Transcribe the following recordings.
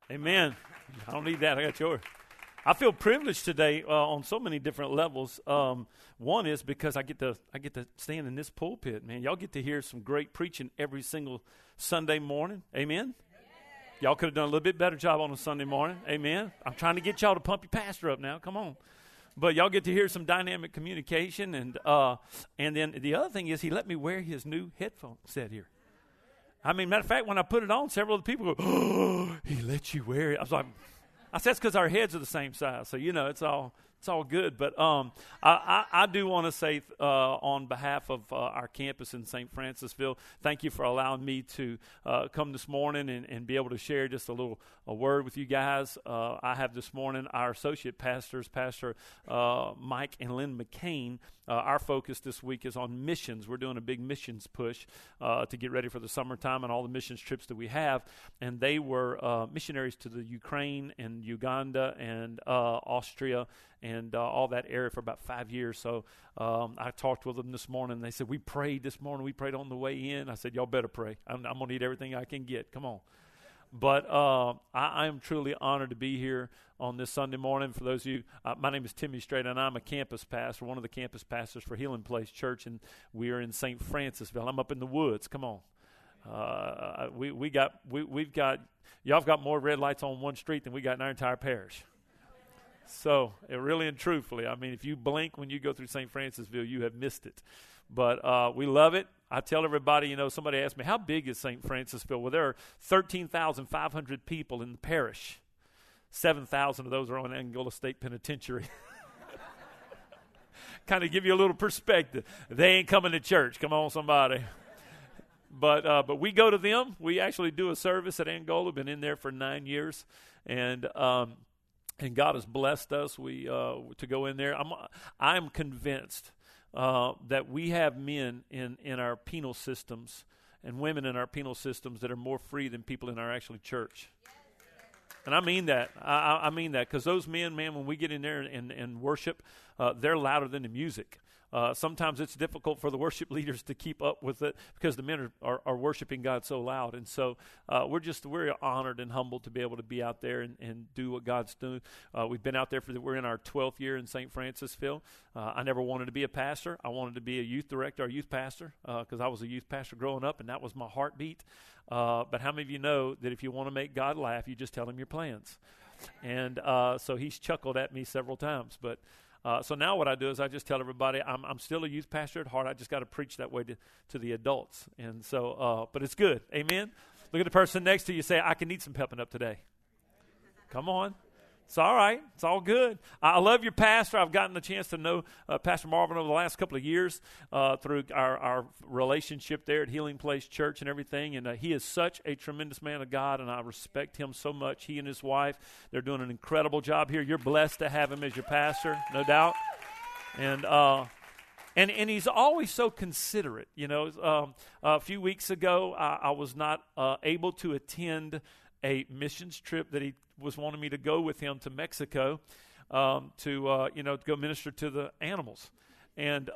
Amen. I don't need that. I got yours. I feel privileged today on so many different levels. One is because I get to stand in this pulpit, man. Y'all get to hear some great preaching every single Sunday morning. Amen. Y'all could have done a little bit better job on a Sunday morning. Amen. I'm trying to get y'all to pump your pastor up now. Come on. But y'all get to hear some dynamic communication, and then the other thing is he let me wear his new headphone set here. I mean, matter of fact, when I put it on, several of the people go, "Oh, he let you wear it." I said, "That's because our heads are the same size, so it's all good." But I do want to say on behalf of our campus in St. Francisville, thank you for allowing me to come this morning and be able to share just a word with you guys. I have this morning our associate pastors, Pastor Mike and Lynn McCain. Our focus this week is on missions. We're doing a big missions push to get ready for the summertime and all the missions trips that we have. And they were missionaries to the Ukraine and Uganda and Austria and all that area for about 5 years. So I talked with them this morning. They said, we prayed this morning. We prayed on the way in. I said, y'all better pray. I'm going to need everything I can get. Come on. But I am truly honored to be here on this Sunday morning. For those of you, my name is Timmy Strait, and I'm a campus pastor, one of the campus pastors for Healing Place Church, and we are in St. Francisville. I'm up in the woods. Come on. We've got y'all have got more red lights on one street than we got in our entire parish. So, really and truthfully, I mean, if you blink when you go through St. Francisville, you have missed it. But we love it. I tell everybody, somebody asked me, how big is St. Francisville? Well, there are 13,500 people in the parish. 7,000 of those are on Angola State Penitentiary. Kind of give you a little perspective. They ain't coming to church. Come on, somebody. But we go to them. We actually do a service at Angola. Been in there for 9 years. And God has blessed us to go in there. I'm convinced that we have men in our penal systems and women in our penal systems that are more free than people in our actually church. And I mean that. I mean that because those men, man, when we get in there and worship, they're louder than the music. Sometimes it's difficult for the worship leaders to keep up with it because the men are worshiping God so loud. And so we're honored and humbled to be able to be out there and do what God's doing. We've been out there we're in our 12th year in St. Francisville. I never wanted to be a pastor. I wanted to be a youth director or youth pastor because I was a youth pastor growing up, and that was my heartbeat. But how many of you know that if you want to make God laugh, you just tell him your plans? And so he's chuckled at me several times. But so now what I do is I just tell everybody I'm still a youth pastor at heart. I just got to preach that way to the adults. And so, but it's good. Amen. Look at the person next to you. Say, I can need some pepping up today. Come on. It's all right. It's all good. I love your pastor. I've gotten the chance to know Pastor Marvin over the last couple of years through our relationship there at Healing Place Church and everything. And he is such a tremendous man of God, and I respect him so much. He and his wife, they're doing an incredible job here. You're blessed to have him as your pastor, no doubt. And he's always so considerate. A few weeks ago, I was not able to attend a missions trip that he was wanting me to go with him to Mexico to go minister to the animals. And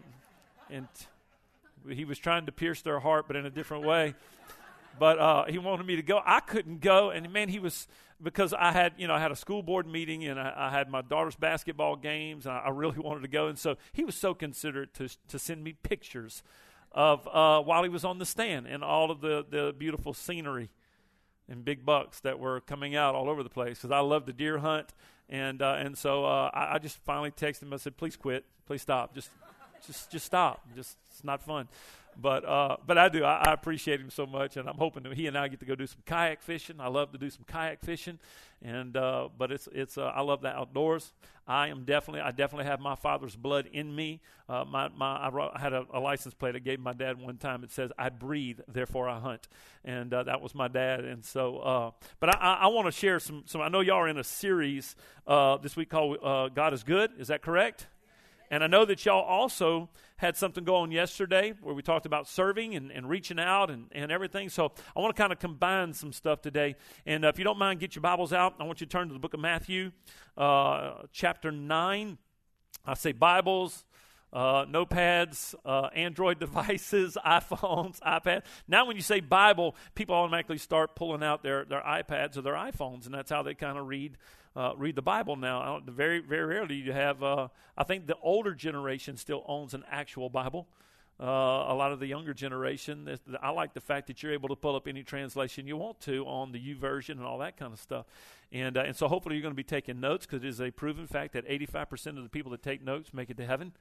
he was trying to pierce their heart, but in a different way. But he wanted me to go. I couldn't go. And, man, because I had a school board meeting and I had my daughter's basketball games, and I really wanted to go. And so he was so considerate to send me pictures of while he was on the stand and all of the beautiful scenery and big bucks that were coming out all over the place because I love the deer hunt. And so I just finally texted him. I said, please quit. Please stop. Just stop. It's not fun. But I do. I appreciate him so much, and I'm hoping that he and I get to go do some kayak fishing. I love to do some kayak fishing, and but it's I love the outdoors. I definitely have my father's blood in me. I had a license plate I gave my dad one time. It says, "I breathe, therefore I hunt," and that was my dad. And so, but I want to share some. I know y'all are in a series this week called "God Is Good." Is that correct? And I know that y'all also had something go on yesterday where we talked about serving and reaching out and everything. So I want to kind of combine some stuff today. And if you don't mind, get your Bibles out. I want you to turn to the book of Matthew, chapter 9. I say Bibles, notepads, Android devices, iPhones, iPads. Now when you say Bible, people automatically start pulling out their iPads or their iPhones, and that's how they kind of read the Bible now. Very, very rarely you have, I think the older generation still owns an actual Bible. A lot of the younger generation, I like the fact that you're able to pull up any translation you want to on the YouVersion and all that kind of stuff. And so hopefully you're going to be taking notes, because it is a proven fact that 85% of the people that take notes make it to heaven.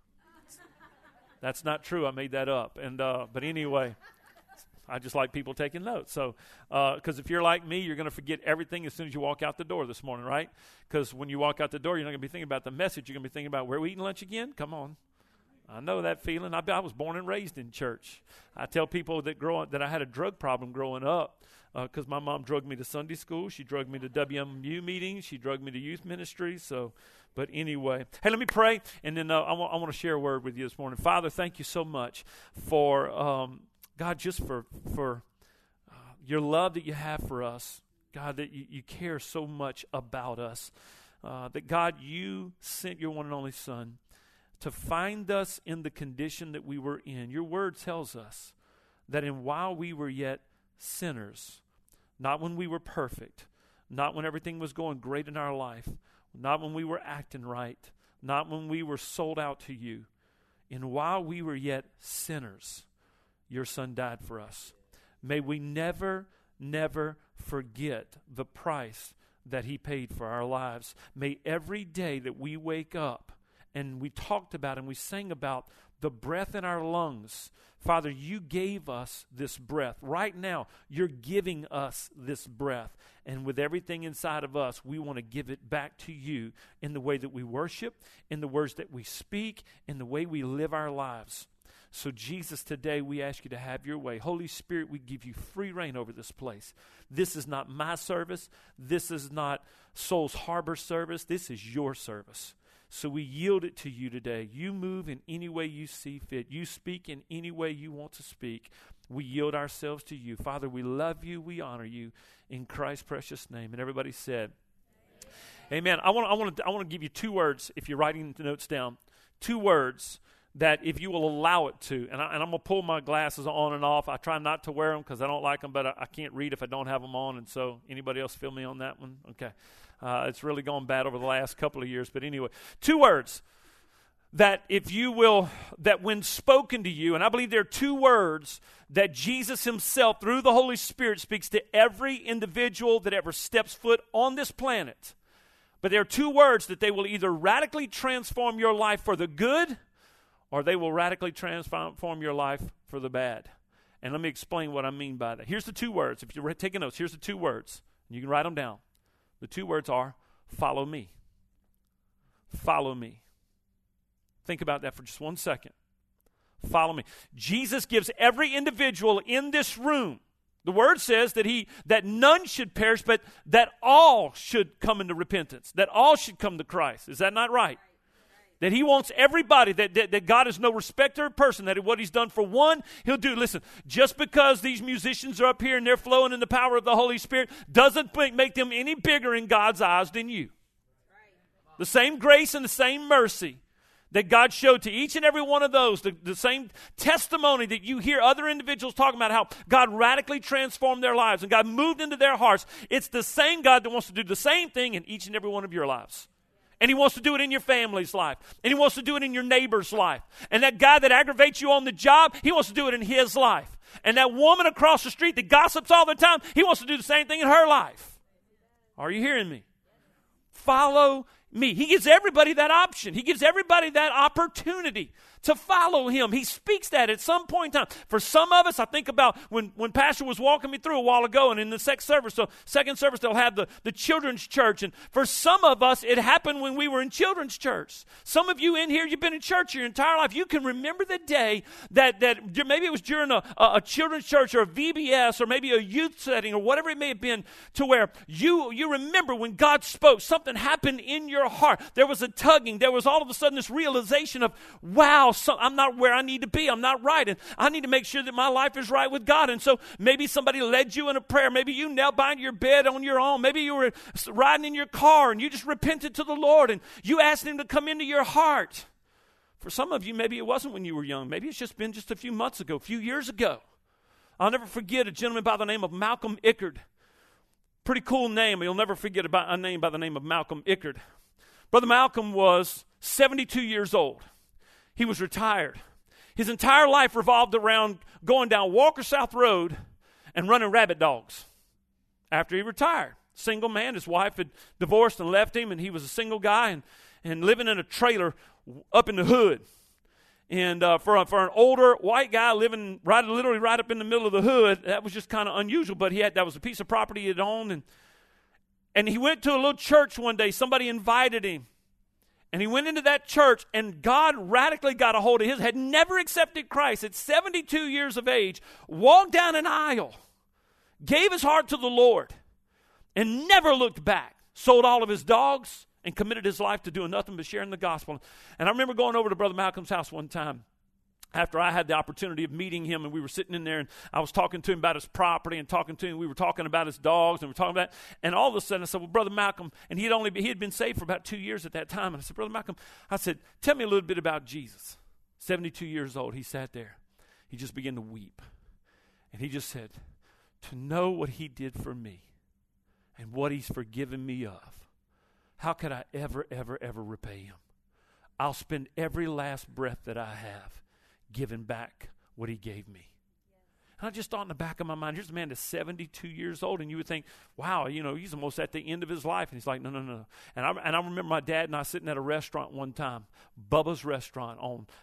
That's not true. I made that up. And but anyway, I just like people taking notes. So, because if you're like me, you're going to forget everything as soon as you walk out the door this morning, right? Because when you walk out the door, you're not going to be thinking about the message. You're going to be thinking about, where are we eating lunch again? Come on. I know that feeling. I was born and raised in church. I tell people that I had a drug problem growing up, because my mom drugged me to Sunday school. She drugged me to WMU meetings. She drugged me to youth ministry. So, but anyway. Hey, let me pray, and then I want to share a word with you this morning. Father, thank you so much for, God, just for your love that you have for us. God, that you care so much about us. That, God, you sent your one and only Son to find us in the condition that we were in. Your word tells us that while we were yet sinners, not when we were perfect, not when everything was going great in our life, not when we were acting right, not when we were sold out to you, and while we were yet sinners, your Son died for us. May we never, never forget the price that he paid for our lives. May every day that we wake up, and we talked about and we sang about the breath in our lungs. Father, you gave us this breath. Right now, you're giving us this breath. And with everything inside of us, we want to give it back to you in the way that we worship, in the words that we speak, in the way we live our lives. So Jesus, today we ask you to have your way. Holy Spirit, we give you free reign over this place. This is not my service. This is not Soul's Harbor service. This is your service. So we yield it to you today. You move in any way you see fit. You speak in any way you want to speak. We yield ourselves to you. Father, we love you. We honor you in Christ's precious name. And everybody said, Amen. I want to give you two words, if you're writing the notes down, two words that if you will allow it to, and I'm going to pull my glasses on and off. I try not to wear them because I don't like them, but I can't read if I don't have them on. And so anybody else feel me on that one? Okay. It's really gone bad over the last couple of years. But anyway, two words that if you will, that when spoken to you, and I believe there are two words that Jesus himself, through the Holy Spirit, speaks to every individual that ever steps foot on this planet. But there are two words that they will either radically transform your life for the good, or they will radically transform your life for the bad. And let me explain what I mean by that. Here's the two words. If you're taking notes, here's the two words. You can write them down. The two words are, follow me. Follow me. Think about that for just 1 second. Follow me. Jesus gives every individual in this room, the word says that none should perish, but that all should come into repentance, that all should come to Christ. Is that not right? That he wants everybody, that God is no respecter of person, that what he's done for one, he'll do. Listen, just because these musicians are up here and they're flowing in the power of the Holy Spirit doesn't make them any bigger in God's eyes than you. The same grace and the same mercy that God showed to each and every one of those, the same testimony that you hear other individuals talking about how God radically transformed their lives and God moved into their hearts. It's the same God that wants to do the same thing in each and every one of your lives. And he wants to do it in your family's life. And he wants to do it in your neighbor's life. And that guy that aggravates you on the job, he wants to do it in his life. And that woman across the street that gossips all the time, he wants to do the same thing in her life. Are you hearing me? Follow me. He gives everybody that option. He gives everybody that opportunity to follow him. He speaks that at some point in time. For some of us, I think about when Pastor was walking me through a while ago, and in the second service they'll have the children's church. And for some of us, it happened when we were in children's church. Some of you in here, you've been in church your entire life. You can remember the day that maybe it was during a children's church or a VBS or maybe a youth setting or whatever it may have been, to where you remember when God spoke, something happened in your heart. There was a tugging. There was all of a sudden this realization of, wow, I'm not where I need to be. I'm not right. And I need to make sure that my life is right with God. And so maybe somebody led you in a prayer. Maybe you knelt by your bed on your own. Maybe you were riding in your car and you just repented to the Lord and you asked him to come into your heart. For some of you, maybe it wasn't when you were young. Maybe it's just been just a few months ago, a few years ago. I'll never forget a gentleman by the name of Malcolm Ickard. Pretty cool name. You'll never forget about a name by the name of Malcolm Ickard. Brother Malcolm was 72 years old. He was retired. His entire life revolved around going down Walker South Road and running rabbit dogs. After he retired, single man, his wife had divorced and left him, and he was a single guy and living in a trailer up in the hood. And for an older white guy living literally right up in the middle of the hood, that was just kind of unusual. But that was a piece of property he had owned, and he went to a little church one day. Somebody invited him. And he went into that church, and God radically got a hold of his, had never accepted Christ at 72 years of age, walked down an aisle, gave his heart to the Lord, and never looked back. Sold all of his dogs and committed his life to doing nothing but sharing the gospel. And I remember going over to Brother Malcolm's house one time after I had the opportunity of meeting him, and we were sitting in there, and I was talking to him about his property and talking to him. We were talking about his dogs, and we were talking about, and all of a sudden I said, well, Brother Malcolm, and he had been saved for about 2 years at that time. And I said, Brother Malcolm, I said, tell me a little bit about Jesus. 72 years old, he sat there. He just began to weep. And he just said, to know what he did for me and what he's forgiven me of, how could I ever, ever, ever repay him? I'll spend every last breath that I have giving back what he gave me. And I just thought in the back of my mind, here's a man that's 72 years old, and you would think, wow, he's almost at the end of his life. And he's like, no. And I remember my dad and I sitting at a restaurant one time, Bubba's Restaurant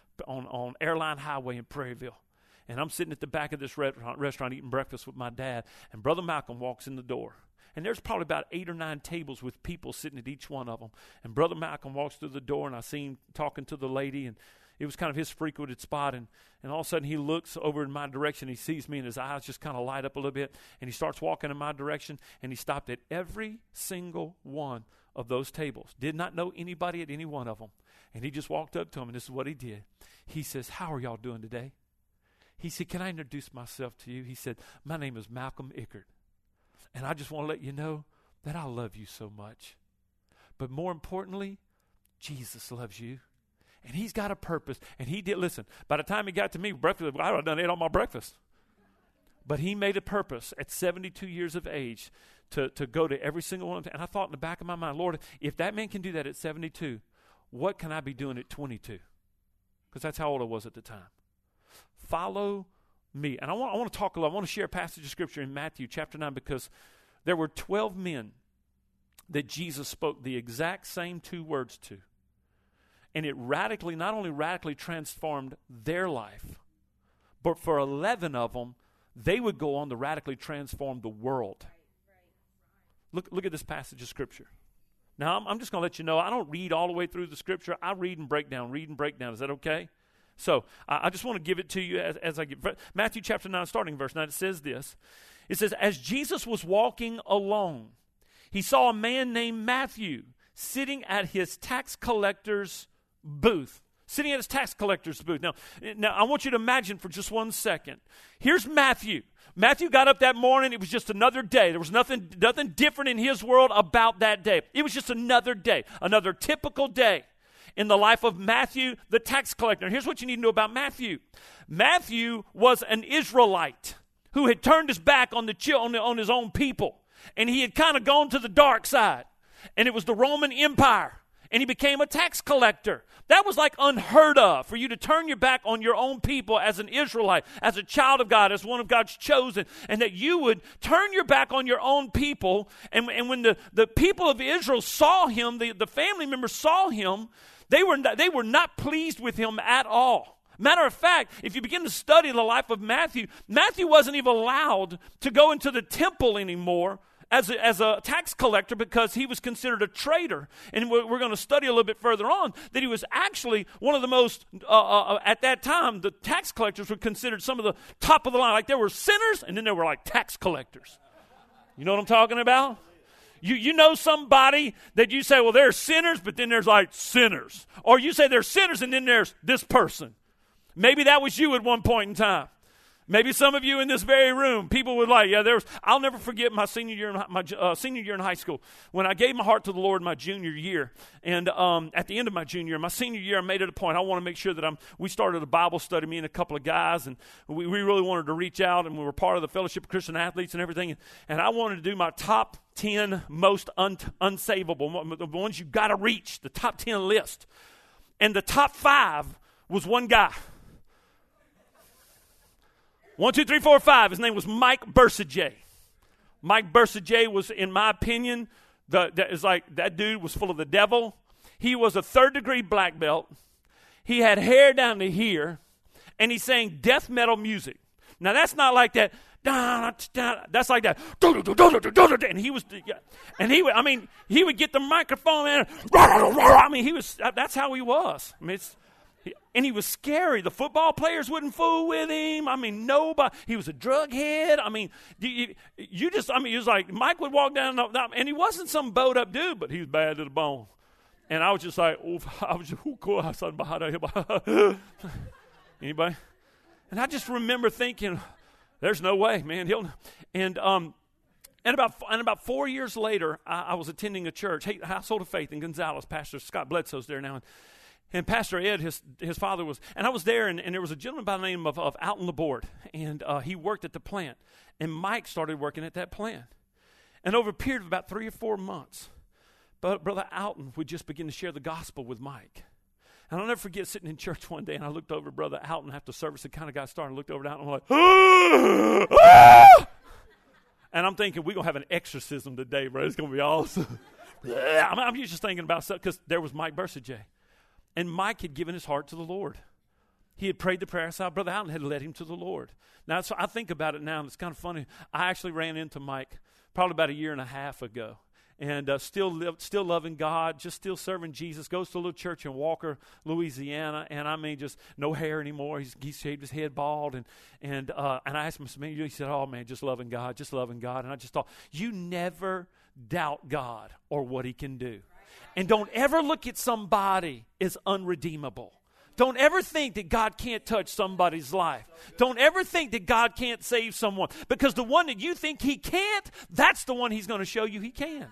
on Airline Highway in Prairieville. And I'm sitting at the back of this restaurant eating breakfast with my dad, and Brother Malcolm walks in the door. And there's probably about 8 or 9 tables with people sitting at each one of them. And Brother Malcolm walks through the door, and I see him talking to the lady, and it was kind of his frequented spot. And all of a sudden he looks over in my direction. He sees me, and his eyes just kind of light up a little bit. And he starts walking in my direction, and he stopped at every single one of those tables. Did not know anybody at any one of them. And he just walked up to him, and this is what he did. He says, how are y'all doing today? He said, can I introduce myself to you? He said, my name is Malcolm Ickard. And I just want to let you know that I love you so much. But more importantly, Jesus loves you. And he's got a purpose. And he did, listen, by the time he got to me, breakfast, I would have done ate all my breakfast. But he made a purpose at 72 years of age to go to every single one of them. And I thought in the back of my mind, Lord, if that man can do that at 72, what can I be doing at 22? Because that's how old I was at the time. Follow me. And I want to talk a lot. I want to share a passage of Scripture in Matthew chapter 9, because there were 12 men that Jesus spoke the exact same 2 words to. And it not only radically transformed their life, but for 11 of them, they would go on to radically transform the world. Look at this passage of Scripture. Now, I'm just going to let you know, I don't read all the way through the Scripture. I read and break down. Is that okay? So I just want to give it to you as I get. Matthew chapter 9, starting verse 9, it says this. It says, as Jesus was walking alone, he saw a man named Matthew sitting at his tax collector's booth. Now, I want you to imagine for just 1 second. Here's Matthew. Matthew got up that morning. It was just another day. There was nothing different in his world about that day. It was just another day, another typical day in the life of Matthew, the tax collector. And here's what you need to know about Matthew. Matthew was an Israelite who had turned his back on his own people. And he had kind of gone to the dark side. And it was the Roman Empire. And he became a tax collector. That was like unheard of, for you to turn your back on your own people as an Israelite, as a child of God, as one of God's chosen, and that you would turn your back on your own people. And when the people of Israel saw him, the family members saw him, they were not pleased with him at all. Matter of fact, if you begin to study the life of Matthew wasn't even allowed to go into the temple anymore as a tax collector, because he was considered a traitor. And we're going to study a little bit further on that he was actually one of the most, at that time, the tax collectors were considered some of the top of the line. Like there were sinners, and then there were like tax collectors. You know what I'm talking about? You know somebody that you say, well, they're sinners, but then there's like sinners. Or you say they're sinners, and then there's this person. Maybe that was you at one point in time. Maybe some of you in this very room, people would like, I'll never forget my senior year in high school when I gave my heart to the Lord my junior year. And at the end of my junior year, my senior year, I made it a point. I want to make sure that we started a Bible study, me and a couple of guys, and we really wanted to reach out, and we were part of the Fellowship of Christian Athletes and everything. And I wanted to do my top 10 most unsavable, the ones you got to reach, the top 10 list. And the top 5 was one guy. 1, 2, 3, 4, 5. His name was Mike Bursajay. Mike Bursajay was, in my opinion, that dude was full of the devil. He was a 3rd-degree black belt. He had hair down to here, and he sang death metal music. Now that's not like that. That's like that. And he would get the microphone and that's how he was. And he was scary. The football players wouldn't fool with him. Nobody. He was a drug head. He was like, Mike would walk down, and he wasn't some bowed up dude, but he was bad to the bone. And I was just like, anybody? And I just remember thinking, there's no way, man. And about 4 years later, I was attending a church, Household of Faith in Gonzales. Pastor Scott Bledsoe's there now. And Pastor Ed, his father was, and I was there, and there was a gentleman by the name of Alton Laborde, and he worked at the plant. And Mike started working at that plant. And over a period of about 3 or 4 months, Brother Alton would just begin to share the gospel with Mike. And I'll never forget sitting in church one day, and I looked over at Brother Alton after service. It kind of got started. I looked over at Alton, and I'm like, ah! And I'm thinking, we're going to have an exorcism today, bro. It's going to be awesome. I'm just thinking about stuff, because there was Mike Bursajay. And Mike had given his heart to the Lord. He had prayed the prayer aside. Brother Alton had led him to the Lord. Now, so I think about it now, and it's kind of funny. I actually ran into Mike probably about 1.5 years ago. And still loving God, just still serving Jesus. Goes to a little church in Walker, Louisiana, and just no hair anymore. He shaved his head bald, and I asked him, he said, "Oh man, just loving God. And I just thought, you never doubt God or what He can do, and don't ever look at somebody as unredeemable. Don't ever think that God can't touch somebody's life. Don't ever think that God can't save someone, because the one that you think He can't, that's the one He's going to show you He can."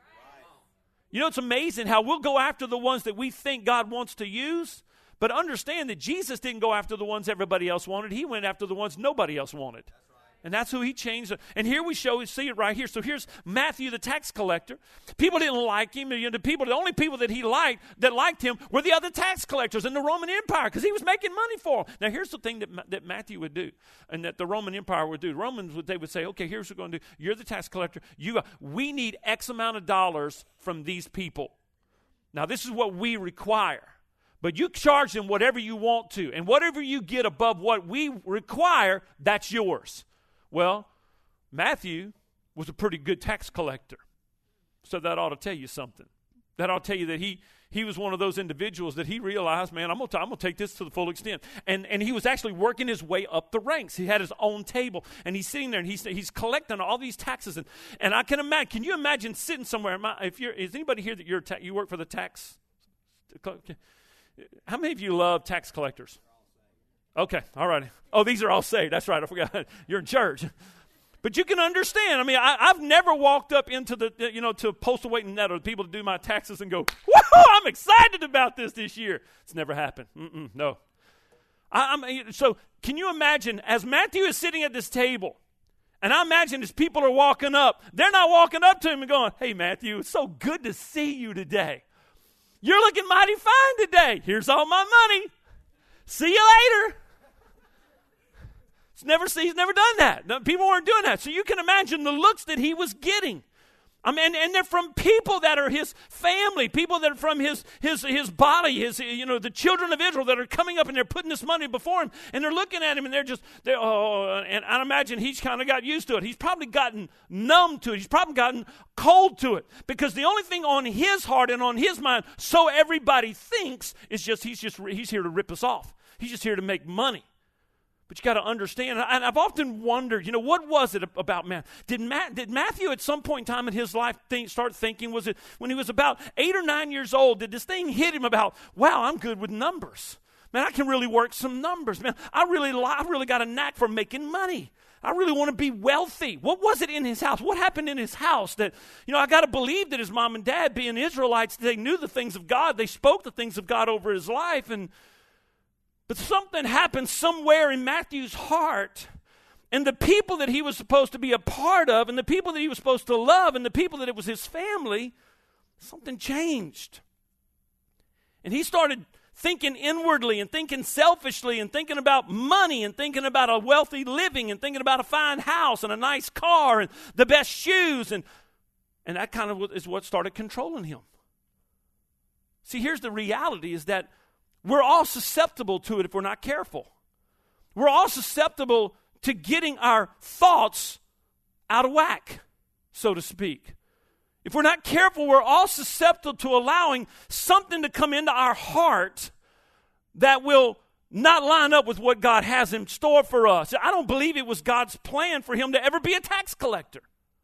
You know, it's amazing how we'll go after the ones that we think God wants to use, but understand that Jesus didn't go after the ones everybody else wanted. He went after the ones nobody else wanted. And that's who He changed. And here we see it right here. So here's Matthew, the tax collector. People didn't like him. The only people that liked him were the other tax collectors in the Roman Empire, because he was making money for them. Now here's the thing that Matthew would do, and that the Roman Empire would do. They would say, okay, here's what we're going to do. You're the tax collector. We need X amount of dollars from these people. Now this is what we require. But you charge them whatever you want to. And whatever you get above what we require, that's yours. Well, Matthew was a pretty good tax collector. So that ought to tell you something. That ought to tell you that he was one of those individuals that he realized, man, I'm gonna take this to the full extent. And he was actually working his way up the ranks. He had his own table, and he's sitting there, and he's collecting all these taxes. And I can imagine. Can you imagine sitting somewhere? Is anybody here that you work for the tax? How many of you love tax collectors? Okay, all right. Oh, these are all saved. That's right. I forgot. You're in church. But you can understand. I've never walked up into to postal waiting net or people to do my taxes and go, whoa, I'm excited about this year. It's never happened. No. So can you imagine, as Matthew is sitting at this table, and I imagine as people are walking up, they're not walking up to him and going, "Hey, Matthew, it's so good to see you today. You're looking mighty fine today. Here's all my money. See you later." He's never done that. No, people weren't doing that. So you can imagine the looks that he was getting. And they're from people that are his family, people that are from his body, the children of Israel that are coming up and they're putting this money before him, and they're looking at him, and and I imagine he's kind of got used to it. He's probably gotten numb to it. He's probably gotten cold to it, because the only thing on his heart and on his mind, so everybody thinks, is he's here to rip us off. He's just here to make money. But you got to understand, and I've often wondered, what was it about man? Did Matthew at some point in time in his life start thinking, was it when he was about 8 or 9 years old, did this thing hit him about, wow, I'm good with numbers? Man, I can really work some numbers. Man, I really got a knack for making money. I really want to be wealthy. What was it in his house? What happened in his house that, I got to believe that his mom and dad, being Israelites, they knew the things of God. They spoke the things of God over his life. But something happened somewhere in Matthew's heart. And the people that he was supposed to be a part of, and the people that he was supposed to love, and the people that it was his family, something changed. And he started thinking inwardly and thinking selfishly and thinking about money and thinking about a wealthy living and thinking about a fine house and a nice car and the best shoes. And that kind of is what started controlling him. See, here's the reality is that we're all susceptible to it if we're not careful. We're all susceptible to getting our thoughts out of whack, so to speak. If we're not careful, we're all susceptible to allowing something to come into our heart that will not line up with what God has in store for us. I don't believe it was God's plan for him to ever be a tax collector.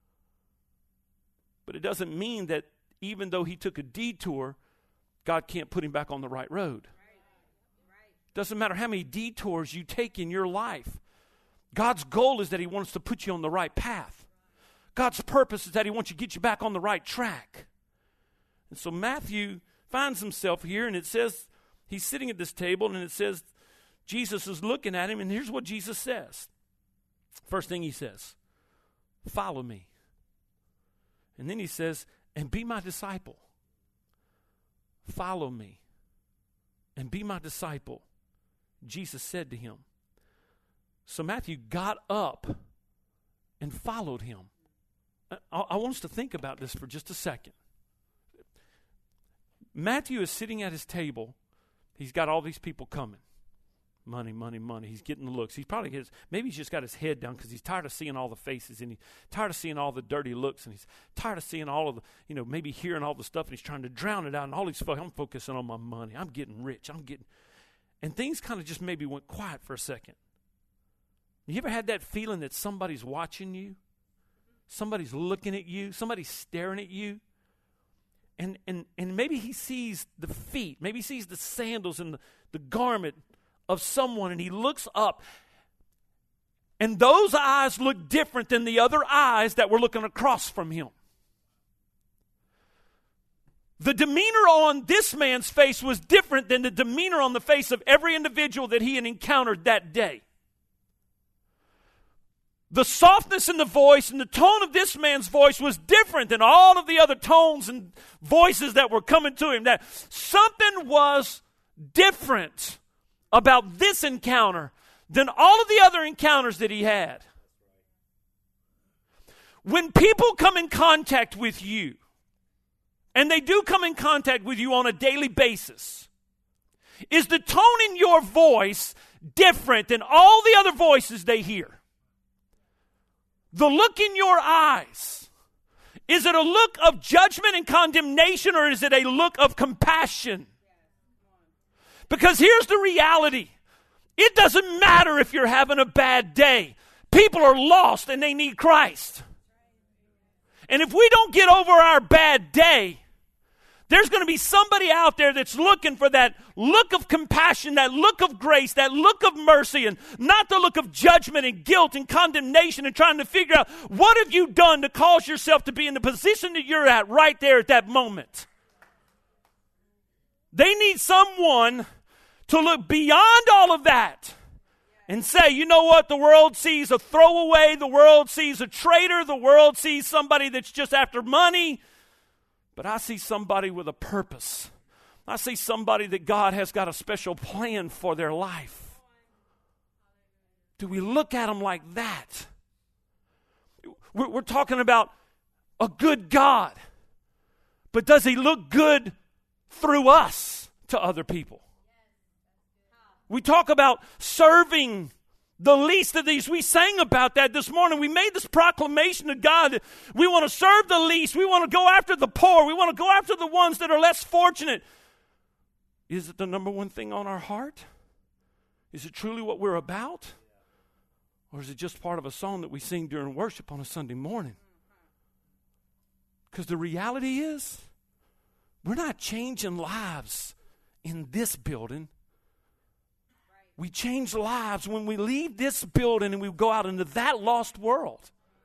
But it doesn't mean that even though he took a detour, God can't put him back on the right road. Doesn't matter how many detours you take in your life. God's goal is that he wants to put you on the right path. God's purpose is that he wants to get you back on the right track. And so Matthew finds himself here, and it says he's sitting at this table, and it says Jesus is looking at him, and here's what Jesus says. First thing he says, follow me. And then he says, and be my disciple. Follow me and be my disciple, Jesus said to him. So Matthew got up and followed him. I want us to think about this for just a second. Matthew is sitting at his table. He's got all these people coming. Money, money, money. He's getting the looks. Maybe he's just got his head down because he's tired of seeing all the faces and he's tired of seeing all the dirty looks and he's tired of seeing all of the, maybe hearing all the stuff and he's trying to drown it out and all these folks, I'm focusing on my money. I'm getting rich. And things kind of just maybe went quiet for a second. You ever had that feeling that somebody's watching you? Somebody's looking at you? Somebody's staring at you? And maybe he sees the feet. Maybe he sees the sandals and the garment of someone, and he looks up. And those eyes look different than the other eyes that were looking across from him. The demeanor on this man's face was different than the demeanor on the face of every individual that he had encountered that day. The softness in the voice and the tone of this man's voice was different than all of the other tones and voices that were coming to him. That something was different about this encounter than all of the other encounters that he had. When people come in contact with you, and they do come in contact with you on a daily basis, is the tone in your voice different than all the other voices they hear? The look in your eyes, is it a look of judgment and condemnation, or is it a look of compassion? Because here's the reality. It doesn't matter if you're having a bad day. People are lost and they need Christ. And if we don't get over our bad day, there's going to be somebody out there that's looking for that look of compassion, that look of grace, that look of mercy, and not the look of judgment and guilt and condemnation and trying to figure out what have you done to cause yourself to be in the position that you're at right there at that moment. They need someone to look beyond all of that and say, you know what, the world sees a throwaway, the world sees a traitor, the world sees somebody that's just after money. But I see somebody with a purpose. I see somebody that God has got a special plan for their life. Do we look at them like that? We're talking about a good God. But does he look good through us to other people? We talk about serving the least of these. We sang about that this morning. We made this proclamation to God that we want to serve the least. We want to go after the poor. We want to go after the ones that are less fortunate. Is it the number one thing on our heart? Is it truly what we're about? Or is it just part of a song that we sing during worship on a Sunday morning? Because the reality is, we're not changing lives in this building. We change lives when we leave this building and we go out into that lost world.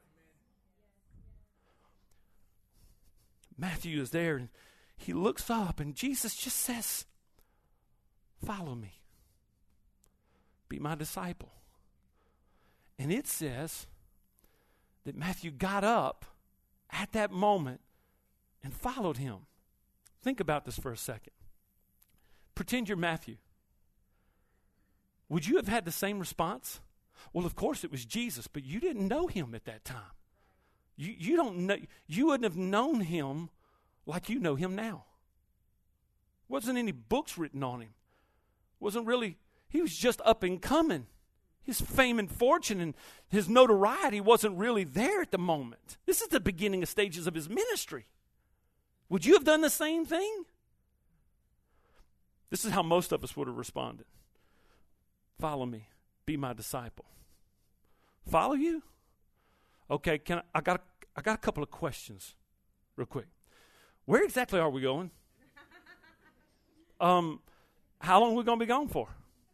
Matthew is there and he looks up and Jesus just says, follow me. Be my disciple. And it says that Matthew got up at that moment and followed him. Think about this for a second. Pretend you're Matthew. Would you have had the same response? Well, of course it was Jesus, but you didn't know him at that time. You don't know. You wouldn't have known him like you know him now. Wasn't any books written on him. Wasn't really. He was just up and coming. His fame and fortune and his notoriety wasn't really there at the moment. This is the beginning of stages of his ministry. Would you have done the same thing? This is how most of us would have responded. Follow me. Be my disciple. Follow you? Okay, I got a couple of questions real quick. Where exactly are we going? How long are we going to be gone for?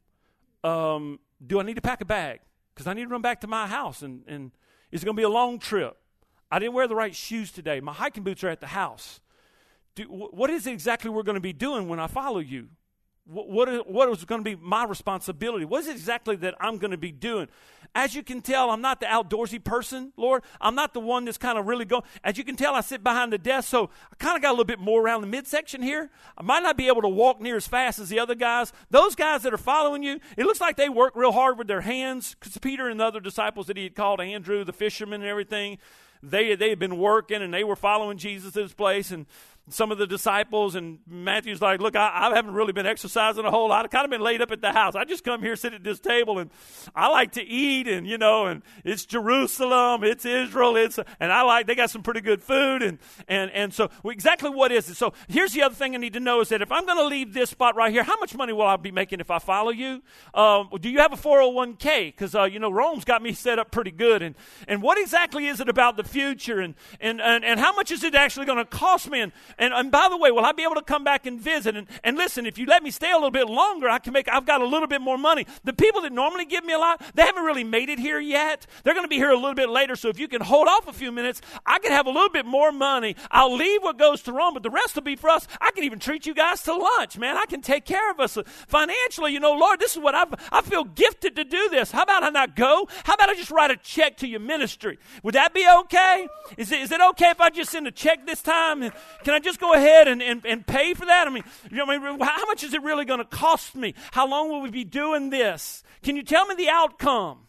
Do I need to pack a bag? Because I need to run back to my house, and it's going to be a long trip. I didn't wear the right shoes today. My hiking boots are at the house. What is it exactly we're going to be doing when I follow you? What is going to be my responsibility? What is it exactly that I'm going to be doing? As you can tell, I'm not the outdoorsy person, Lord. I'm not the one that's kind of really going. As you can tell, I sit behind the desk, so I kind of got a little bit more around the midsection here. I might not be able to walk near as fast as the other guys. Those guys that are following you, it looks like they work real hard with their hands, because Peter and the other disciples that he had called, Andrew, the fisherman and everything, they had been working, and they were following Jesus to this place, and some of the disciples, and Matthew's like, look, I haven't really been exercising a whole lot. I've kind of been laid up at the house. I just come here, sit at this table, and I like to eat, and, and it's Jerusalem, it's Israel, they got some pretty good food, and so exactly what is it? So here's the other thing I need to know is that if I'm going to leave this spot right here, how much money will I be making if I follow you? Do you have a 401k? Because, Rome's got me set up pretty good, and what exactly is it about the future, and how much is it actually going to cost me? And by the way, will I be able to come back and visit? And listen, if you let me stay a little bit longer, I've got a little bit more money. The people that normally give me a lot, they haven't really made it here yet. They're going to be here a little bit later. So if you can hold off a few minutes, I can have a little bit more money. I'll leave what goes to Rome, but the rest will be for us. I can even treat you guys to lunch, man. I can take care of us financially. Lord, this is what I feel gifted to do this. How about I not go? How about I just write a check to your ministry? Would that be okay? Is it okay if I just send a check this time? Can I just go ahead and pay for that? How much is it really going to cost me? How long will we be doing this? Can you tell me the outcome?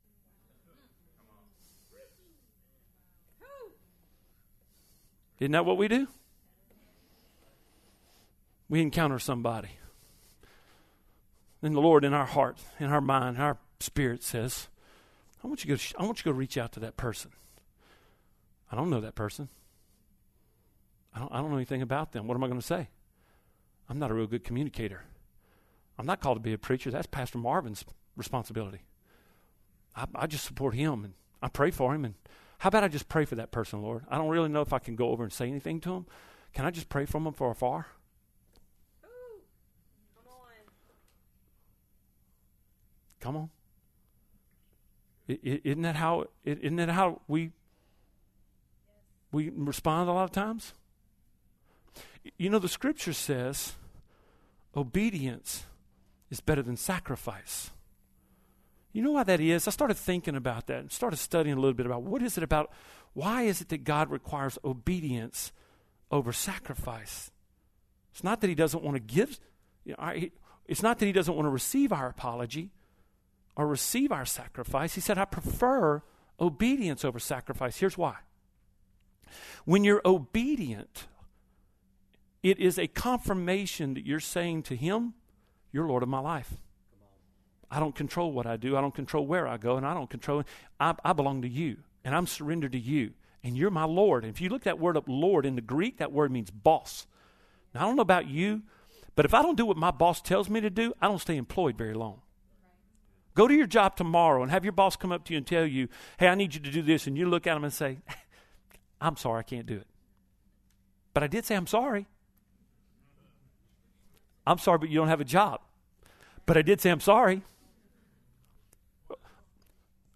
Isn't that what we do? We encounter somebody. And the Lord in our heart, in our mind, our spirit says, I want you to go reach out to that person. I don't know that person. I don't know anything about them. What am I going to say? I'm not a real good communicator. I'm not called to be a preacher. That's Pastor Marvin's responsibility. I just support him, and I pray for him. And how about I just pray for that person, Lord? I don't really know if I can go over and say anything to him. Can I just pray for him from afar? Ooh, come on. Isn't that how we respond a lot of times? The scripture says obedience is better than sacrifice. You know why that is? I started thinking about that and started studying a little bit about why is it that God requires obedience over sacrifice? It's not that he doesn't want to give, it's not that he doesn't want to receive our apology or receive our sacrifice. He said, I prefer obedience over sacrifice. Here's why. When you're obedient, it is a confirmation that you're saying to him, you're Lord of my life. I don't control what I do. I don't control where I go, and I don't control. I belong to you, and I'm surrendered to you, and you're my Lord. And if you look that word up, Lord, in the Greek, that word means boss. Now, I don't know about you, but if I don't do what my boss tells me to do, I don't stay employed very long. Go to your job tomorrow and have your boss come up to you and tell you, hey, I need you to do this, and you look at him and say, I'm sorry, I can't do it. But I did say I'm sorry. I'm sorry, but you don't have a job. But I did say I'm sorry.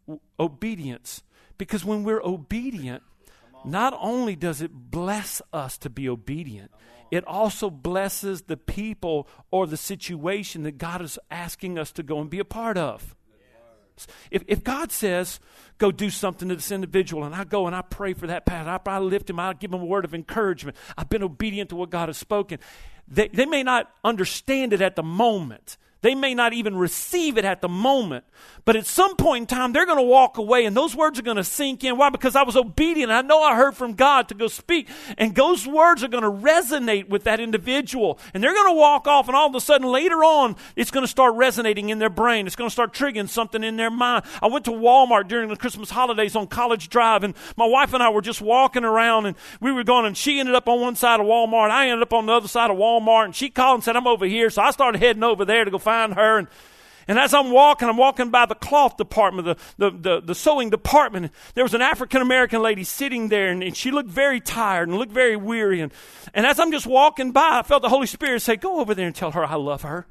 obedience. Because when we're obedient, not only does it bless us to be obedient, it also blesses the people or the situation that God is asking us to go and be a part of. If God says, go do something to this individual, and I go and I pray for that pastor, I lift him, I give him a word of encouragement, I've been obedient to what God has spoken. They may not understand it at the moment. They may not even receive it at the moment. But at some point in time, they're going to walk away, and those words are going to sink in. Why? Because I was obedient. I know I heard from God to go speak. And those words are going to resonate with that individual. And they're going to walk off, and all of a sudden, later on, it's going to start resonating in their brain. It's going to start triggering something in their mind. I went to Walmart during the Christmas holidays on College Drive, and my wife and I were just walking around, and we were going, and she ended up on one side of Walmart. I ended up on the other side of Walmart, and she called and said, I'm over here. So I started heading over there to go find her, and as I'm walking by the cloth department, the sewing department. There was an African-American lady sitting there, and she looked very tired and looked very weary. And as I'm just walking by, I felt the Holy Spirit say, go over there and tell her I love her.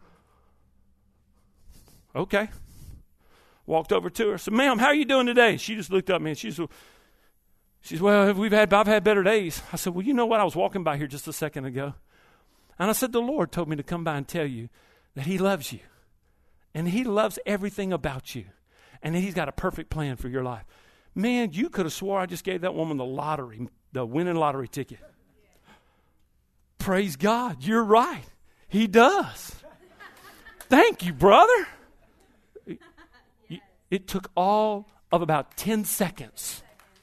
Okay. Walked over to her. Said, ma'am, how are you doing today? She just looked up at me, and she said, well, I've had better days. I said, well, you know what? I was walking by here just a second ago. And I said, the Lord told me to come by and tell you that He loves you. And He loves everything about you. And He's got a perfect plan for your life. Man, you could have swore I just gave that woman the winning lottery ticket. Praise God. You're right. He does. Thank you, brother. It took all of about 10 seconds.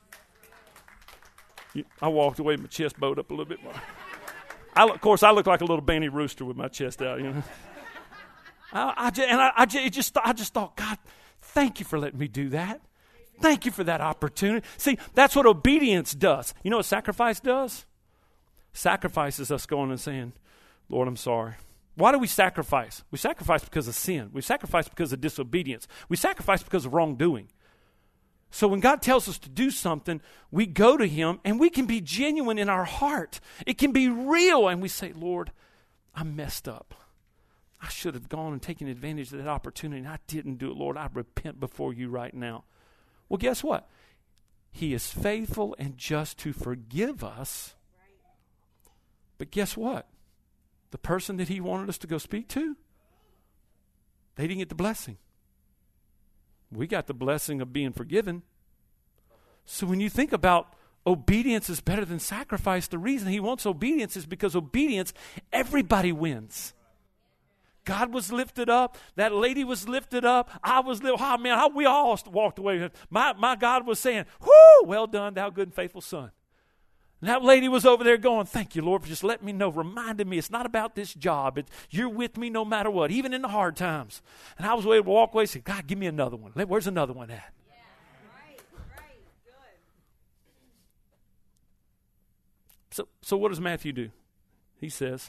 I walked away with my chest bowed up a little bit more. Of course, I look like a little banty rooster with my chest out, you know. I just thought, God, thank you for letting me do that. Thank you for that opportunity. See, that's what obedience does. You know what sacrifice does? Sacrifice is us going and saying, Lord, I'm sorry. Why do we sacrifice? We sacrifice because of sin. We sacrifice because of disobedience. We sacrifice because of wrongdoing. So when God tells us to do something, we go to Him, and we can be genuine in our heart. It can be real, and we say, Lord, I messed up. I should have gone and taken advantage of that opportunity, and I didn't do it. Lord, I repent before you right now. Well, guess what? He is faithful and just to forgive us. But guess what? The person that He wanted us to go speak to, they didn't get the blessing. We got the blessing of being forgiven. So when you think about obedience is better than sacrifice, the reason He wants obedience is because obedience, everybody wins. God was lifted up. That lady was lifted up. I was lifted up. Oh, man, we all walked away. My God was saying, whoo, well done, thou good and faithful son. And that lady was over there going, thank you, Lord, for just letting me know, reminding me it's not about this job. You're with me no matter what, even in the hard times. And I was able to walk away and say, God, give me another one. Where's another one at? Yeah, right, good. So what does Matthew do? He says,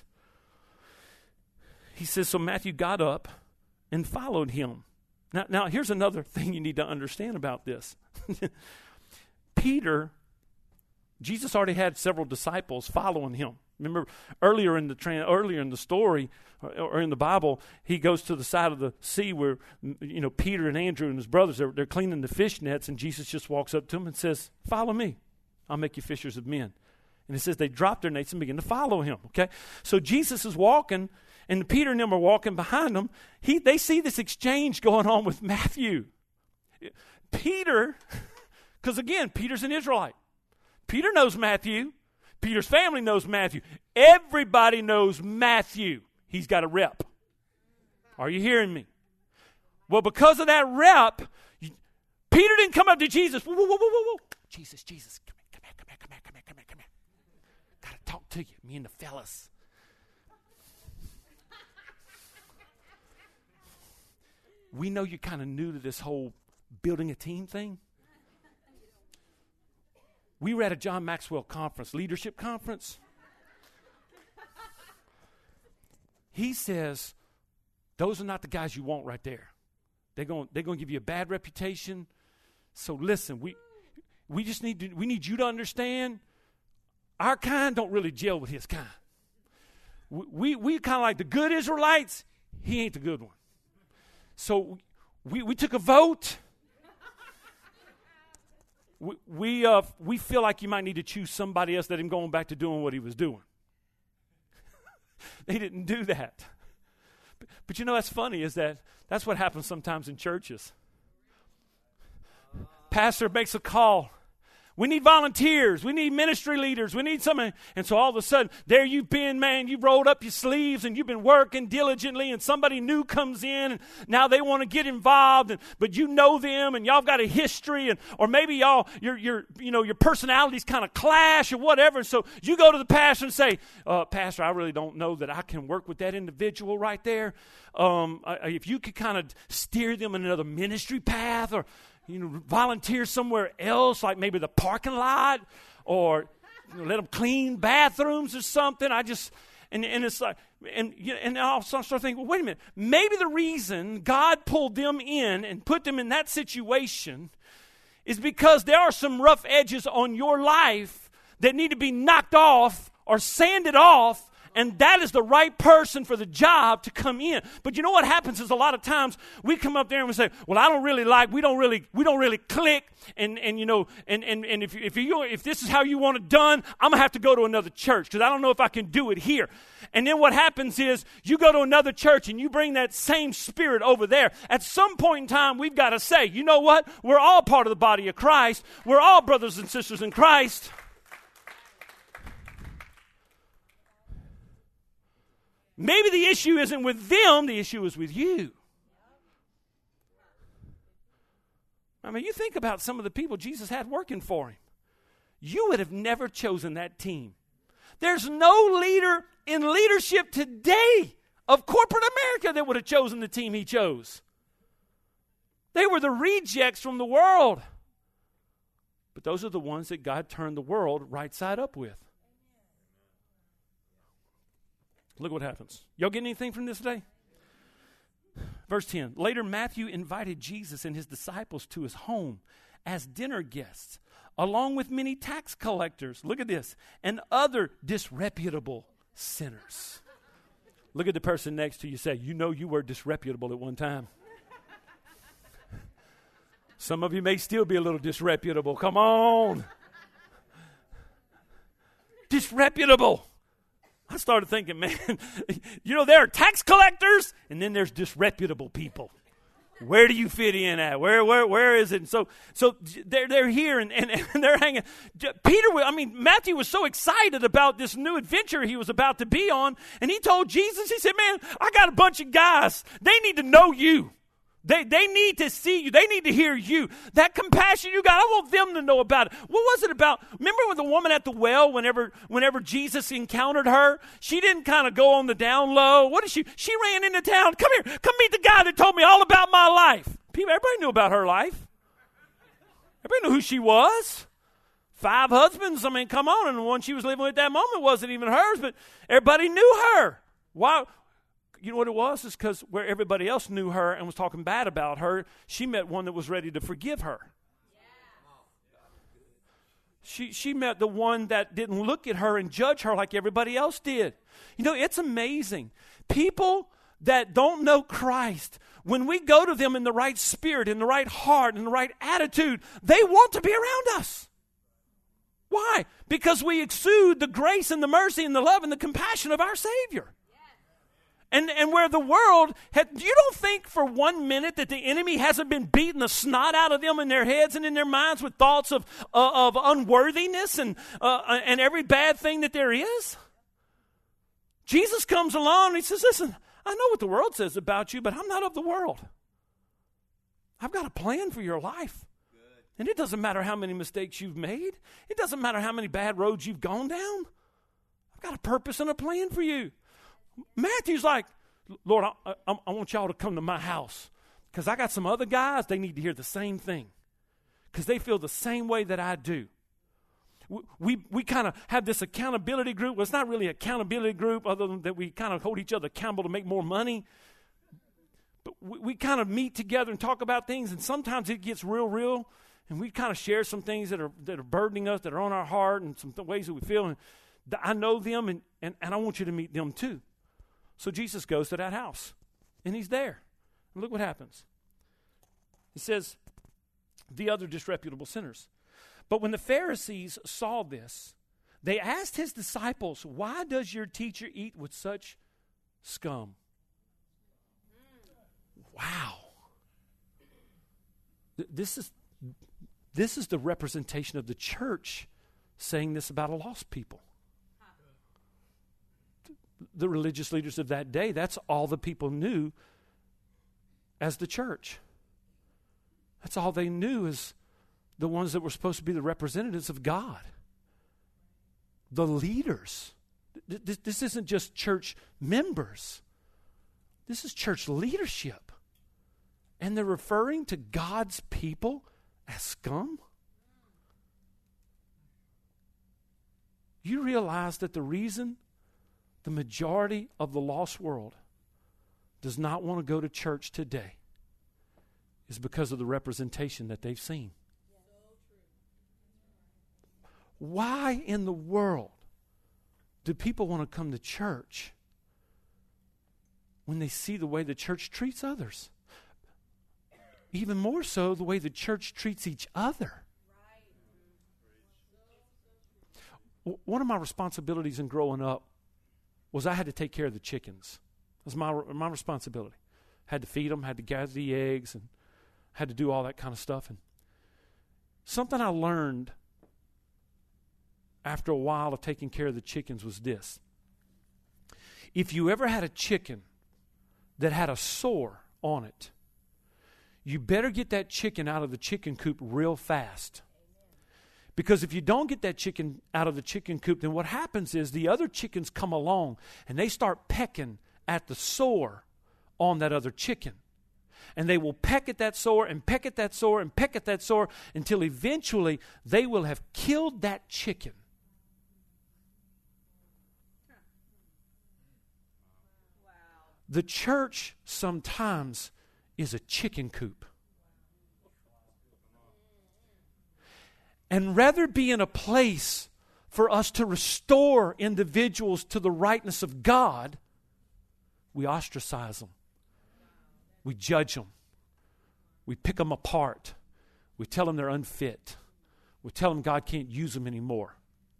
so Matthew got up and followed Him. Now here's another thing you need to understand about this. Peter, Jesus already had several disciples following Him. Remember earlier in the story or in the Bible, He goes to the side of the sea where, you know, Peter and Andrew and his brothers, they're cleaning the fish nets, and Jesus just walks up to them and says, follow me. I'll make you fishers of men. And it says they dropped their nets and began to follow Him. Okay, so Jesus is walking, and Peter and them are walking behind Him. They see this exchange going on with Matthew. Peter, because again, Peter's an Israelite. Peter knows Matthew. Peter's family knows Matthew. Everybody knows Matthew. He's got a rep. Are you hearing me? Well, because of that rep, Peter didn't come up to Jesus. Whoa, whoa, whoa, whoa, whoa. Jesus, come here. Got to talk to you, me and the fellas. We know you're kind of new to this whole building a team thing. We were at a John Maxwell conference, leadership conference. He says, those are not the guys you want right there. They're going to give you a bad reputation. So listen, we need you to understand, our kind don't really gel with his kind. We kind of like the good Israelites. He ain't the good one. So we took a vote. we feel like you might need to choose somebody else that him going back to doing what he was doing. They didn't do that. But you know what's funny is that's what happens sometimes in churches. Pastor makes a call. We need volunteers. We need ministry leaders. We need somebody. And so all of a sudden, there you've been, man. You've rolled up your sleeves and you've been working diligently, and somebody new comes in, and now they want to get involved. But you know them, and y'all have got a history, or maybe your personalities kind of clash or whatever. And so you go to the pastor and say, Pastor, I really don't know that I can work with that individual right there. If you could kind of steer them in another ministry path, or volunteer somewhere else, like maybe the parking lot, or let them clean bathrooms or something. And it's like, and I'll start thinking, well, wait a minute. Maybe the reason God pulled them in and put them in that situation is because there are some rough edges on your life that need to be knocked off or sanded off, and that is the right person for the job to come in. But you know what happens is a lot of times we come up there and we say, well, we don't really click, and if this is how you want it done, I'm gonna have to go to another church because I don't know if I can do it here. And then what happens is you go to another church and you bring that same spirit over there. At some point in time, we've got to say, you know what? We're all part of the body of Christ. We're all brothers and sisters in Christ. Maybe the issue isn't with them, the issue is with you. I mean, you think about some of the people Jesus had working for him. You would have never chosen that team. There's no leader in leadership today of corporate America that would have chosen the team he chose. They were the rejects from the world. But those are the ones that God turned the world right side up with. Look what happens. Y'all get anything from this today? Verse 10. Later, Matthew invited Jesus and his disciples to his home as dinner guests, along with many tax collectors. Look at this. And other disreputable sinners. Look at the person next to you. Say, you know you were disreputable at one time. Some of you may still be a little disreputable. Come on. Disreputable. I started thinking, man, there are tax collectors, and then there's disreputable people. Where do you fit in at? Where is it? And so they're here and they're hanging. Matthew was so excited about this new adventure he was about to be on, and he told Jesus, he said, man, I got a bunch of guys. They need to know you. They need to see you. They need to hear you. That compassion you got, I want them to know about it. What was it about? Remember with the woman at the well, whenever Jesus encountered her, she didn't kind of go on the down low. What did she? She ran into town. Come here. Come meet the guy that told me all about my life. Everybody knew about her life. Everybody knew who she was. 5 husbands. Come on. And the one she was living with at that moment wasn't even hers, but everybody knew her. Why? You know what it was? It's because where everybody else knew her and was talking bad about her, she met one that was ready to forgive her. Yeah. She met the one that didn't look at her and judge her like everybody else did. It's amazing. People that don't know Christ, when we go to them in the right spirit, in the right heart, in the right attitude, they want to be around us. Why? Because we exude the grace and the mercy and the love and the compassion of our Savior. And where the world, you don't think for 1 minute that the enemy hasn't been beating the snot out of them in their heads and in their minds with thoughts of unworthiness and every bad thing that there is? Jesus comes along and he says, listen, I know what the world says about you, but I'm not of the world. I've got a plan for your life. Good. And it doesn't matter how many mistakes you've made. It doesn't matter how many bad roads you've gone down. I've got a purpose and a plan for you. Matthew's like, Lord, I want y'all to come to my house because I got some other guys, they need to hear the same thing because they feel the same way that I do. We kind of have this accountability group. Well, it's not really an accountability group other than that we kind of hold each other accountable to make more money. But we kind of meet together and talk about things, and sometimes it gets real, and we kind of share some things that are burdening us, that are on our heart, and some ways that we feel. And I know them, and I want you to meet them too. So Jesus goes to that house, and he's there. And look what happens. It says, the other disreputable sinners. But when the Pharisees saw this, they asked his disciples, "Why does your teacher eat with such scum?" Wow. This is the representation of the church saying this about a lost people. The religious leaders of that day, that's all the people knew as the church. That's all they knew as the ones that were supposed to be the representatives of God. The leaders. This isn't just church members. This is church leadership. And they're referring to God's people as scum? You realize that the reason the majority of the lost world does not want to go to church today is because of the representation that they've seen. Why in the world do people want to come to church when they see the way the church treats others? Even more so, the way the church treats each other. One of my responsibilities in growing up was I had to take care of the chickens. It was my responsibility. Had to feed them, had to gather the eggs, and had to do all that kind of stuff. And something I learned after a while of taking care of the chickens was this. If you ever had a chicken that had a sore on it, you better get that chicken out of the chicken coop real fast. Because if you don't get that chicken out of the chicken coop, then what happens is the other chickens come along and they start pecking at the sore on that other chicken. And they will peck at that sore and peck at that sore and peck at that sore until eventually they will have killed that chicken. The church sometimes is a chicken coop. And rather be in a place for us to restore individuals to the rightness of God, we ostracize them. We judge them. We pick them apart. We tell them they're unfit. We tell them God can't use them anymore.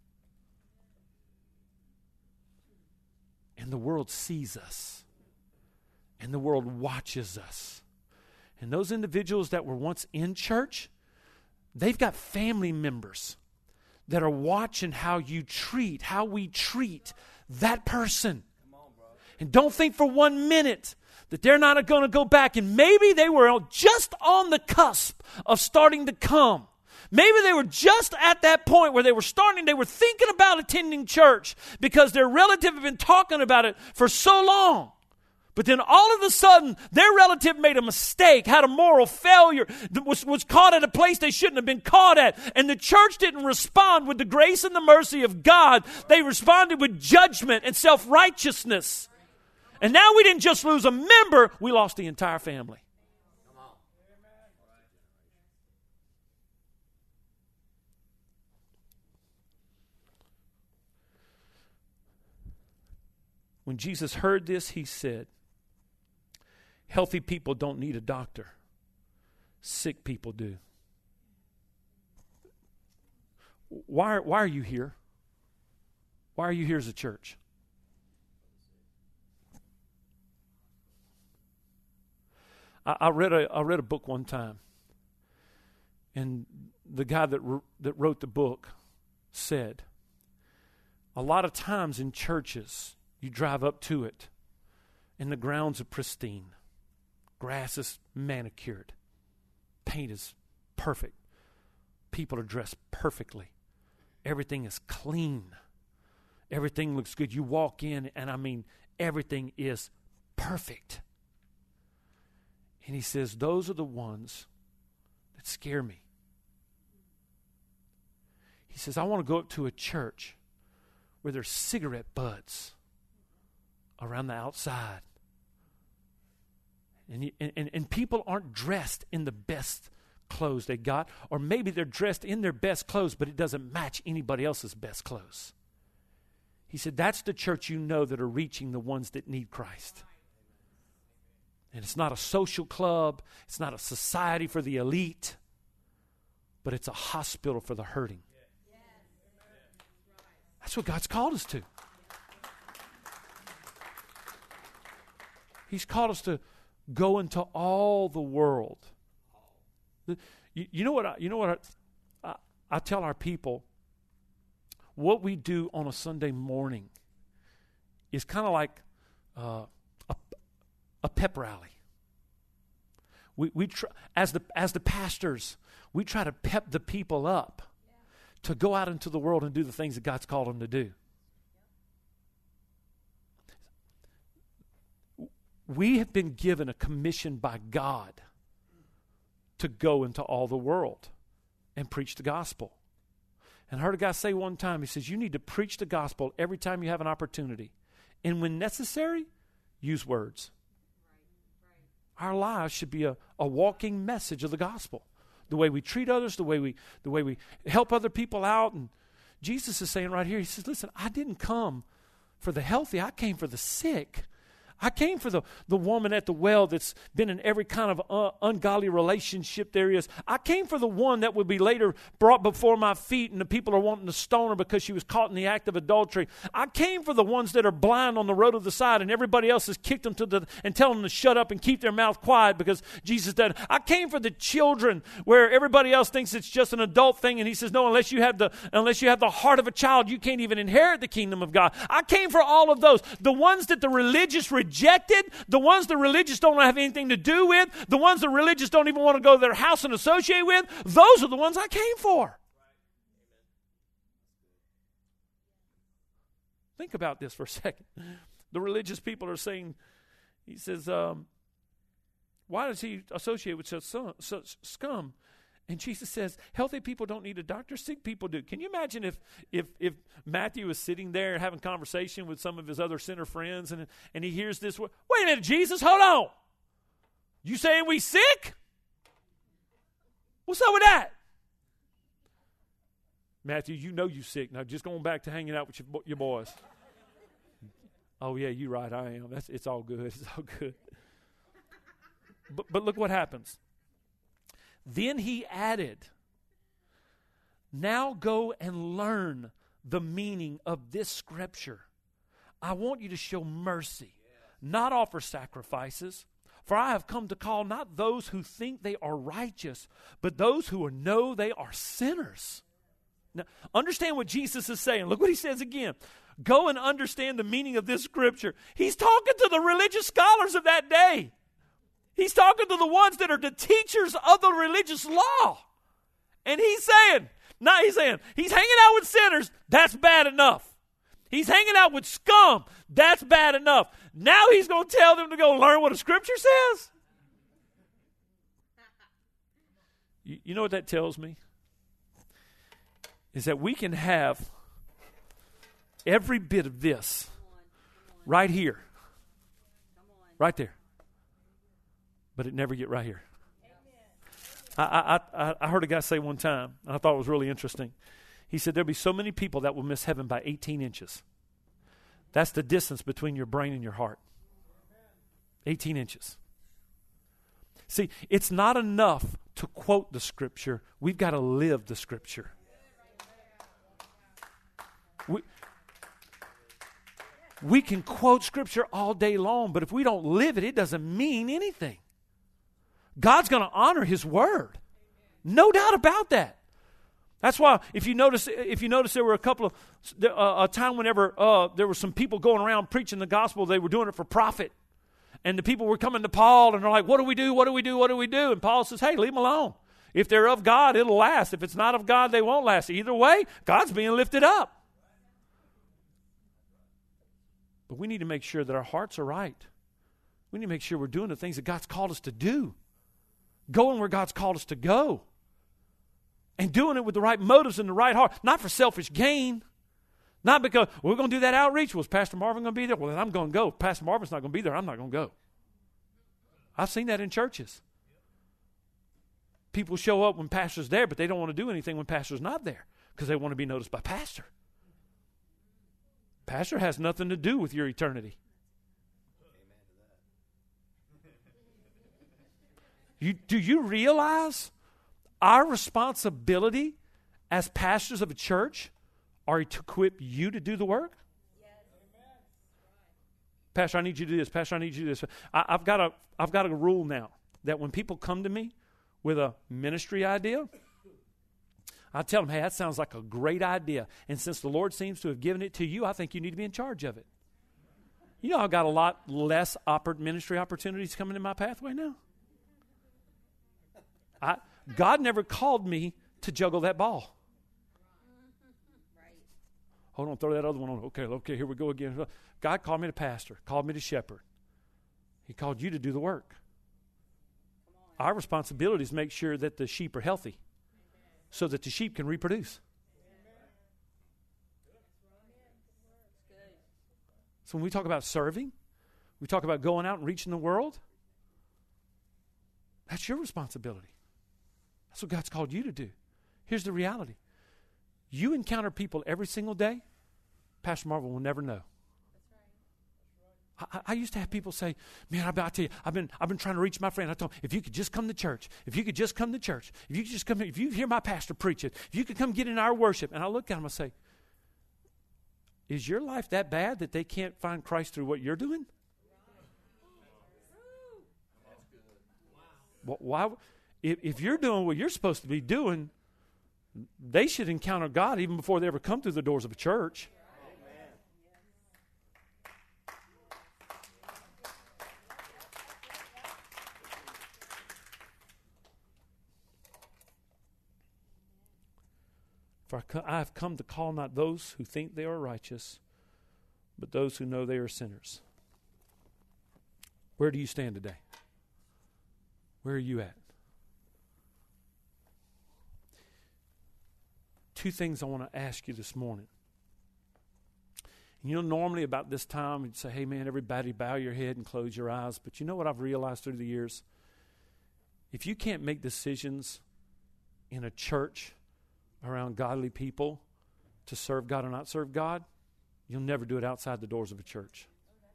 And the world sees us. And the world watches us. And those individuals that were once in church, they've got family members that are watching how we treat that person. And don't think for 1 minute that they're not going to go back, and maybe they were just on the cusp of starting to come. Maybe they were just at that point where they were thinking about attending church because their relative had been talking about it for so long. But then all of a sudden, their relative made a mistake, had a moral failure, was caught at a place they shouldn't have been caught at. And the church didn't respond with the grace and the mercy of God. They responded with judgment and self-righteousness. And now we didn't just lose a member, we lost the entire family. When Jesus heard this, he said, "Healthy people don't need a doctor. Sick people do." Why are you here? Why are you here as a church? I read a book one time, and the guy that wrote the book said, a lot of times in churches, you drive up to it, and the grounds are pristine. Grass is manicured. Paint is perfect. People are dressed perfectly. Everything is clean. Everything looks good. You walk in, and I mean, everything is perfect. And he says, those are the ones that scare me. He says, I want to go up to a church where there's cigarette butts around the outside. And people aren't dressed in the best clothes they got, or maybe they're dressed in their best clothes, but it doesn't match anybody else's best clothes. He said, that's the church you know that are reaching the ones that need Christ. And it's not a social club. It's not a society for the elite. but it's a hospital for the hurting. That's what God's called us to. He's called us to go into all the world. You know what I tell our people? What we do on a Sunday morning is kind of like a pep rally. We try, as the pastors, we try to pep the people up to go out into the world and do the things that God's called them to do. We have been given a commission by God to go into all the world and preach the gospel. And I heard a guy say one time, he says, you need to preach the gospel every time you have an opportunity. And when necessary, use words. Our lives should be a walking message of the gospel. The way we treat others, the way we help other people out. And Jesus is saying right here, he says, listen, I didn't come for the healthy, I came for the sick. I came for the woman at the well that's been in every kind of ungodly relationship there is. I came for the one that would be later brought before my feet and the people are wanting to stone her because she was caught in the act of adultery. I came for the ones that are blind on the road of the side and everybody else has kicked them and tell them to shut up and keep their mouth quiet because Jesus did. I came for the children where everybody else thinks it's just an adult thing and he says, no, unless you have the heart of a child, you can't even inherit the kingdom of God. I came for all of those. The ones that the religious rejected, the ones the religious don't have anything to do with, the ones the religious don't even want to go to their house and associate with, those are the ones I came for. Think about this for a second. The religious people are saying, he says, why does he associate with such scum? And Jesus says, healthy people don't need a doctor, sick people do. Can you imagine if Matthew was sitting there having conversation with some of his other sinner friends and he hears this, wait a minute, Jesus, hold on. You saying we sick? What's up with that? Matthew, you know you sick. Now just going back to hanging out with your boys. Oh yeah, you're right, I am. It's all good. It's all good. But look what happens. Then he added, now go and learn the meaning of this scripture. I want you to show mercy, not offer sacrifices. For I have come to call not those who think they are righteous, but those who know they are sinners. Now, understand what Jesus is saying. Look what he says again. Go and understand the meaning of this scripture. He's talking to the religious scholars of that day. He's talking to the ones that are the teachers of the religious law. And he's saying, he's hanging out with sinners, that's bad enough. He's hanging out with scum, that's bad enough. Now he's going to tell them to go learn what the scripture says? You know what that tells me? Is that we can have every bit of this right here, right there. But it never get right here. I heard a guy say one time, and I thought it was really interesting. He said there'll be so many people that will miss heaven by 18 inches. That's the distance between your brain and your heart. 18 inches. See, it's not enough to quote the scripture. We've got to live the scripture. We can quote scripture all day long, but if we don't live it, it doesn't mean anything. God's going to honor his word. No doubt about that. That's why if you notice there were a time whenever there were some people going around preaching the gospel, they were doing it for profit. And the people were coming to Paul and they're like, what do we do? What do we do? What do we do? And Paul says, hey, leave them alone. If they're of God, it'll last. If it's not of God, they won't last. Either way, God's being lifted up. But we need to make sure that our hearts are right. We need to make sure we're doing the things that God's called us to do. Going where God's called us to go. And doing it with the right motives and the right heart. Not for selfish gain. Not because we're going to do that outreach. Well, is Pastor Marvin going to be there? Well, then I'm going to go. If Pastor Marvin's not going to be there, I'm not going to go. I've seen that in churches. People show up when pastor's there, but they don't want to do anything when pastor's not there because they want to be noticed by pastor. Pastor has nothing to do with your eternity. Do you realize Our responsibility as pastors of a church are to equip you to do the work. Pastor, I need you to do this. Pastor, I need you to do this. I've got a rule now that when people come to me with a ministry idea, I tell them, hey, that sounds like a great idea. And since the Lord seems to have given it to you, I think you need to be in charge of it. You know, I've got a lot less ministry opportunities coming in my pathway now. God never called me to juggle that ball. Hold on, throw that other one on. Okay, here we go again. God called me to pastor, called me to shepherd. He called you to do the work. Our responsibility is to make sure that the sheep are healthy so that the sheep can reproduce. So when we talk about serving, we talk about going out and reaching the world, that's your responsibility. That's what God's called you to do. Here's the reality. You encounter people every single day, Pastor Marvel will never know. I used to have people say, man, I tell you, I've been trying to reach my friend. I told him, if you could just come to church, if you could just come to church, if you could just come, if you hear my pastor preach it, if you could come get in our worship. And I look at him and say, is your life that bad that they can't find Christ through what you're doing? Why? If you're doing what you're supposed to be doing, they should encounter God even before they ever come through the doors of a church. For I have come to call not those who think they are righteous, but those who know they are sinners. Where do you stand today? Where are you at? Two things I want to ask you this morning. You know, normally about this time, you'd say, hey, man, everybody bow your head and close your eyes. But you know what I've realized through the years? If you can't make decisions in a church around godly people to serve God or not serve God, you'll never do it outside the doors of a church.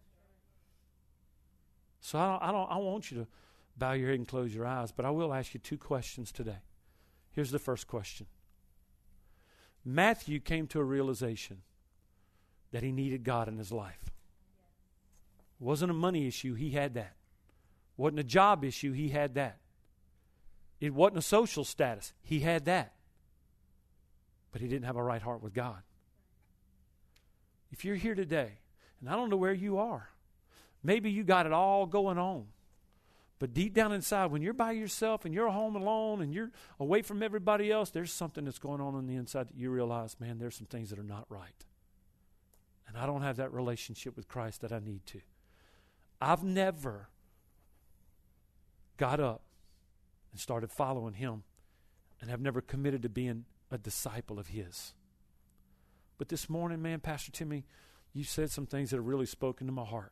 So I want you to bow your head and close your eyes, but I will ask you two questions today. Here's the first question. Matthew came to a realization that he needed God in his life. It wasn't a money issue, he had that. It wasn't a job issue, he had that. It wasn't a social status, he had that. But he didn't have a right heart with God. If you're here today, and I don't know where you are, maybe you got it all going on, but deep down inside, when you're by yourself and you're home alone and you're away from everybody else, there's something that's going on the inside that you realize, man, there's some things that are not right. And I don't have that relationship with Christ that I need to. I've never got up and started following him and have never committed to being a disciple of his. But this morning, man, Pastor Timmy, you said some things that have really spoken to my heart.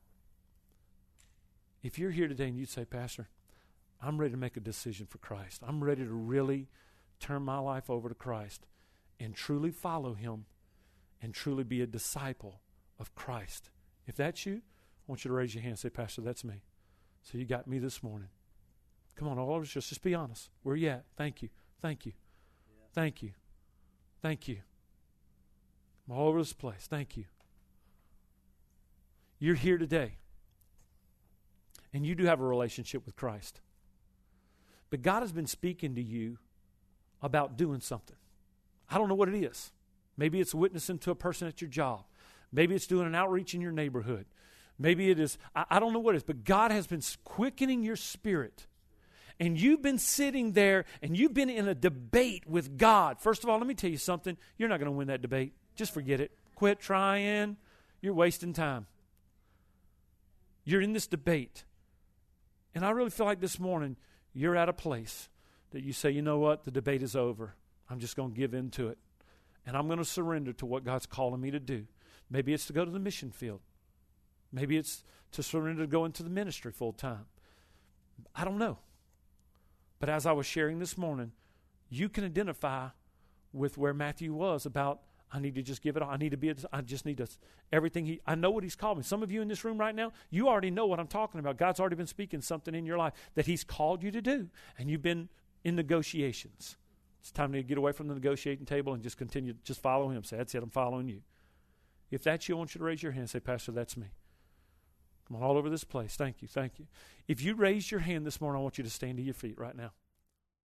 If you're here today and you'd say, Pastor, I'm ready to make a decision for Christ. I'm ready to really turn my life over to Christ and truly follow him and truly be a disciple of Christ. If that's you, I want you to raise your hand and say, Pastor, that's me. So you got me this morning. Come on, all of us, just be honest. Where you at? Thank you. Thank you. Yeah. Thank you. Thank you. I'm all over this place. Thank you. You're here today, and you do have a relationship with Christ. But God has been speaking to you about doing something. I don't know what it is. Maybe it's witnessing to a person at your job. Maybe it's doing an outreach in your neighborhood. Maybe it is, I don't know what it is, but God has been quickening your spirit. And you've been sitting there and you've been in a debate with God. First of all, let me tell you something. You're not going to win that debate. Just forget it. Quit trying. You're wasting time. You're in this debate. And I really feel like this morning you're at a place that you say, you know what? The debate is over. I'm just going to give in to it. And I'm going to surrender to what God's calling me to do. Maybe it's to go to the mission field. Maybe it's to surrender to go into the ministry full time. I don't know. But as I was sharing this morning, you can identify with where Matthew was about, I need to just give it all. I just need to, everything I know what he's called me. Some of you in this room right now, you already know what I'm talking about. God's already been speaking something in your life that he's called you to do. And you've been in negotiations. It's time to get away from the negotiating table and just continue, just follow him. Say, that's it, I'm following you. If that's you, I want you to raise your hand and say, Pastor, that's me. Come on, all over this place. Thank you, thank you. If you raised your hand this morning, I want you to stand to your feet right now.